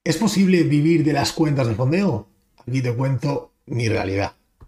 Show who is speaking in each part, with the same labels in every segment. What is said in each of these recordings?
Speaker 1: ¿Es posible vivir de las cuentas de fondeo? Aquí te cuento mi realidad.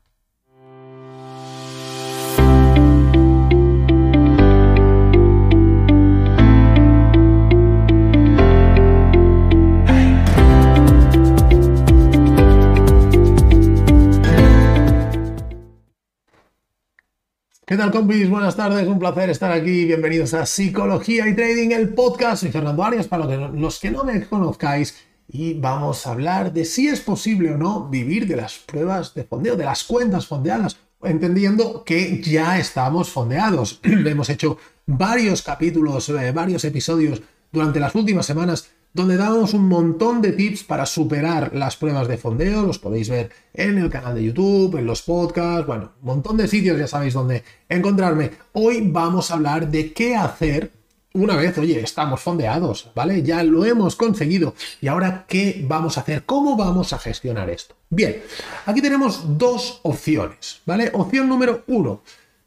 Speaker 1: ¿Qué tal, compis? Buenas tardes, un placer estar aquí. Bienvenidos a Psicología y Trading, el podcast. Soy Fernando Arias, para los que no me conozcáis, y vamos a hablar de si es posible o no vivir de las pruebas de fondeo, de las cuentas fondeadas, entendiendo que ya estamos fondeados. Hemos hecho varios capítulos, varios episodios durante las últimas semanas donde damos un montón de tips para superar las pruebas de fondeo. Los podéis ver en el canal de YouTube, en los podcasts, bueno, un montón de sitios, ya sabéis dónde encontrarme. Hoy vamos a hablar de qué hacer una vez, oye, estamos fondeados, ¿vale? Ya lo hemos conseguido. Y ahora, ¿qué vamos a hacer? ¿Cómo vamos a gestionar esto? Bien, aquí tenemos dos opciones, ¿vale? Opción número 1.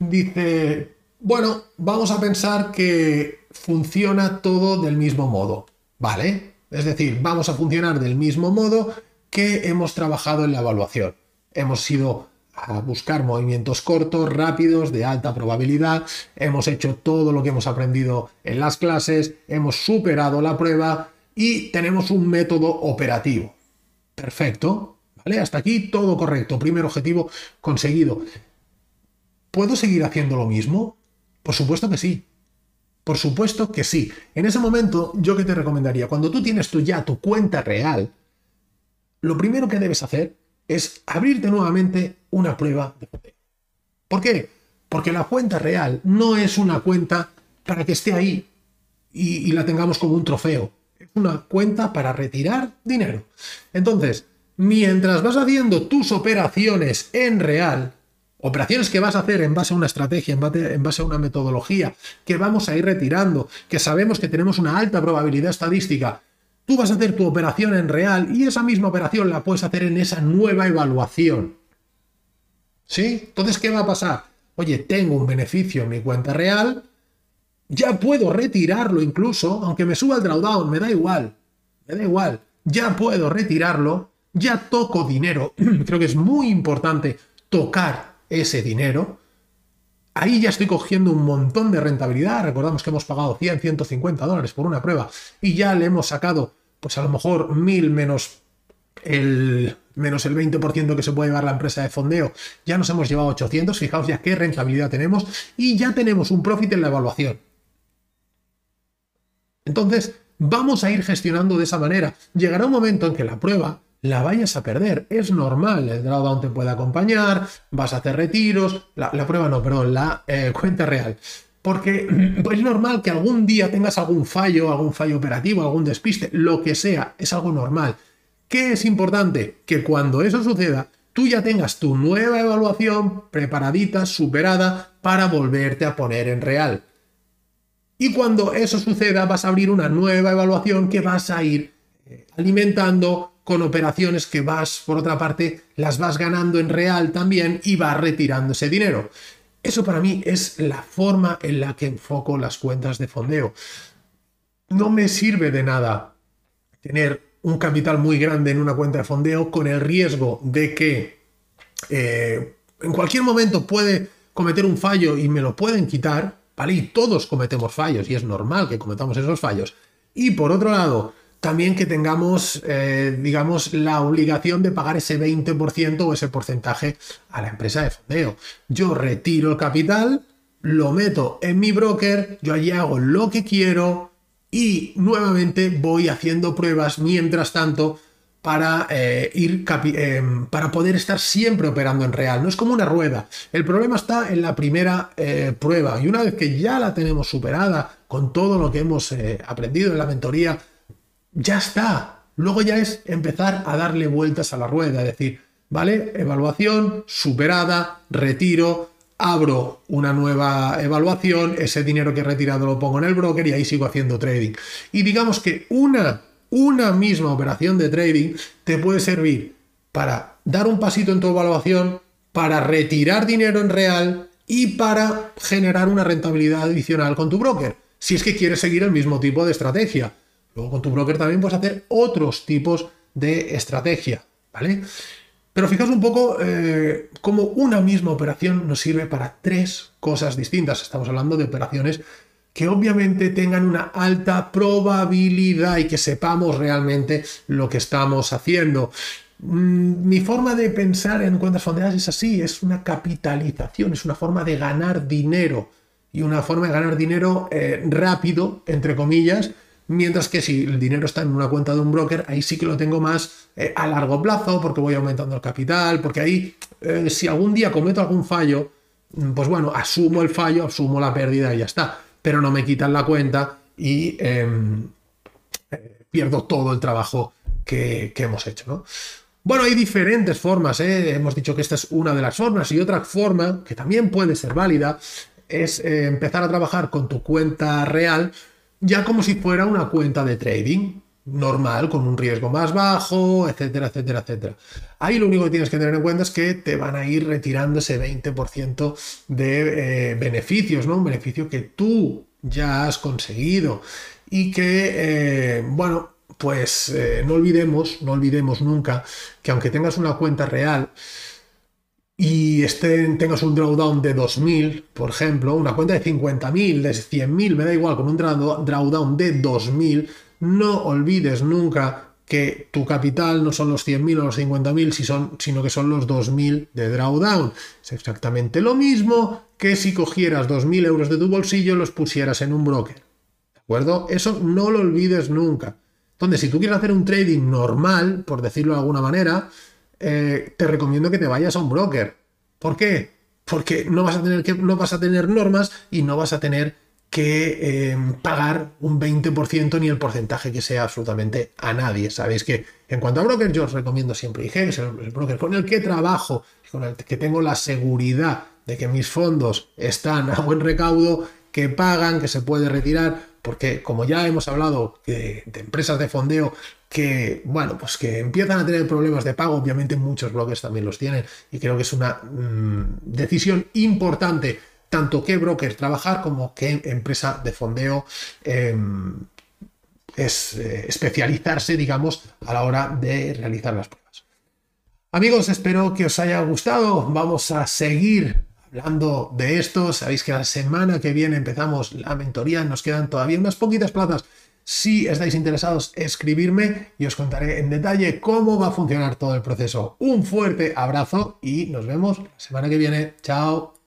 Speaker 1: Dice, bueno, vamos a pensar que funciona todo del mismo modo. Vale, es decir, vamos a funcionar del mismo modo que hemos trabajado en la evaluación. Hemos ido a buscar movimientos cortos, rápidos, de alta probabilidad, hemos hecho todo lo que hemos aprendido en las clases, hemos superado la prueba y tenemos un método operativo. Perfecto, ¿vale? Hasta aquí todo correcto, primer objetivo conseguido. ¿Puedo seguir haciendo lo mismo? Por supuesto que sí. Por supuesto que sí. En ese momento, ¿yo qué te recomendaría? Cuando tú tienes ya tu cuenta real, lo primero que debes hacer es abrirte nuevamente una prueba de fondeo. ¿Por qué? Porque la cuenta real no es una cuenta para que esté ahí y la tengamos como un trofeo. Es una cuenta para retirar dinero. Entonces, mientras vas haciendo tus operaciones en real, operaciones que vas a hacer en base a una estrategia, en base a una metodología, que vamos a ir retirando, que sabemos que tenemos una alta probabilidad estadística, tú vas a hacer tu operación en real y esa misma operación la puedes hacer en esa nueva evaluación. ¿Sí? Entonces, ¿qué va a pasar? Oye, tengo un beneficio en mi cuenta real, ya puedo retirarlo incluso, aunque me suba el drawdown, me da igual, ya puedo retirarlo, ya toco dinero. Creo que es muy importante tocar ese dinero. Ahí ya estoy cogiendo un montón de rentabilidad. Recordamos que hemos pagado 100, 150 dólares por una prueba y ya le hemos sacado, pues a lo mejor 1000 menos el 20% que se puede llevar la empresa de fondeo. Ya nos hemos llevado 800. Fijaos ya qué rentabilidad tenemos y ya tenemos un profit en la evaluación. Entonces, vamos a ir gestionando de esa manera. Llegará un momento en que la prueba la vayas a perder. Es normal, el drawdown te puede acompañar, vas a hacer retiros, la cuenta real. Porque es normal que algún día tengas algún fallo operativo, algún despiste, lo que sea, es algo normal. ¿Qué es importante? Que cuando eso suceda, tú ya tengas tu nueva evaluación preparadita, superada, para volverte a poner en real. Y cuando eso suceda, vas a abrir una nueva evaluación que vas a ir alimentando con operaciones que por otra parte, las vas ganando en real también y vas retirando ese dinero. Eso para mí es la forma en la que enfoco las cuentas de fondeo. No me sirve de nada tener un capital muy grande en una cuenta de fondeo con el riesgo de que en cualquier momento puede cometer un fallo y me lo pueden quitar, ¿vale? Y todos cometemos fallos y es normal que cometamos esos fallos. Y por otro lado, también que tengamos, digamos, la obligación de pagar ese 20% o ese porcentaje a la empresa de fondeo. Yo retiro el capital, lo meto en mi broker, yo allí hago lo que quiero y nuevamente voy haciendo pruebas mientras tanto para poder estar siempre operando en real. No es como una rueda. El problema está en la primera prueba y una vez que ya la tenemos superada con todo lo que hemos aprendido en la mentoría, ya está. Luego ya es empezar a darle vueltas a la rueda, es decir, ¿vale? Evaluación superada, retiro, abro una nueva evaluación, ese dinero que he retirado lo pongo en el broker y ahí sigo haciendo trading. Y digamos que una misma operación de trading te puede servir para dar un pasito en tu evaluación, para retirar dinero en real y para generar una rentabilidad adicional con tu broker, si es que quieres seguir el mismo tipo de estrategia. Luego con tu broker también puedes hacer otros tipos de estrategia, ¿vale? Pero fijaos un poco cómo una misma operación nos sirve para tres cosas distintas. Estamos hablando de operaciones que obviamente tengan una alta probabilidad y que sepamos realmente lo que estamos haciendo. Mi forma de pensar en cuentas fondeadas es así, es una capitalización, es una forma de ganar dinero y una forma de ganar dinero rápido, entre comillas, mientras que si el dinero está en una cuenta de un broker, ahí sí que lo tengo más a largo plazo porque voy aumentando el capital, porque ahí si algún día cometo algún fallo, pues bueno, asumo el fallo, asumo la pérdida y ya está, pero no me quitan la cuenta y pierdo todo el trabajo que hemos hecho, ¿no? Bueno, hay diferentes formas, hemos dicho que esta es una de las formas y otra forma que también puede ser válida es empezar a trabajar con tu cuenta real ya como si fuera una cuenta de trading normal, con un riesgo más bajo, etcétera, etcétera, etcétera. Ahí lo único que tienes que tener en cuenta es que te van a ir retirando ese 20% de beneficios, ¿no? Un beneficio que tú ya has conseguido y que, bueno, pues no olvidemos nunca que aunque tengas una cuenta real y tengas un drawdown de 2.000, por ejemplo, una cuenta de 50.000, de 100.000, me da igual, con un drawdown de 2.000, no olvides nunca que tu capital no son los 100.000 o los 50.000, sino que son los 2.000 de drawdown. Es exactamente lo mismo que si cogieras 2.000 euros de tu bolsillo y los pusieras en un broker. ¿De acuerdo? Eso no lo olvides nunca. Entonces, si tú quieres hacer un trading normal, por decirlo de alguna manera, te recomiendo que te vayas a un broker. ¿Por qué? Porque no vas a tener normas y no vas a tener que pagar un 20% ni el porcentaje que sea absolutamente a nadie. Sabéis que en cuanto a broker yo os recomiendo siempre IG, que es el broker con el que trabajo, con el que tengo la seguridad de que mis fondos están a buen recaudo, que pagan, que se puede retirar, porque como ya hemos hablado de empresas de fondeo que, bueno, pues que empiezan a tener problemas de pago, obviamente muchos brokers también los tienen y creo que es una decisión importante tanto qué broker trabajar como qué empresa de fondeo especializarse, digamos, a la hora de realizar las pruebas. Amigos, espero que os haya gustado. Vamos a seguir hablando de esto. Sabéis que la semana que viene empezamos la mentoría. Nos quedan todavía unas poquitas plazas. Si estáis interesados, escribirme y os contaré en detalle cómo va a funcionar todo el proceso. Un fuerte abrazo y nos vemos la semana que viene. Chao.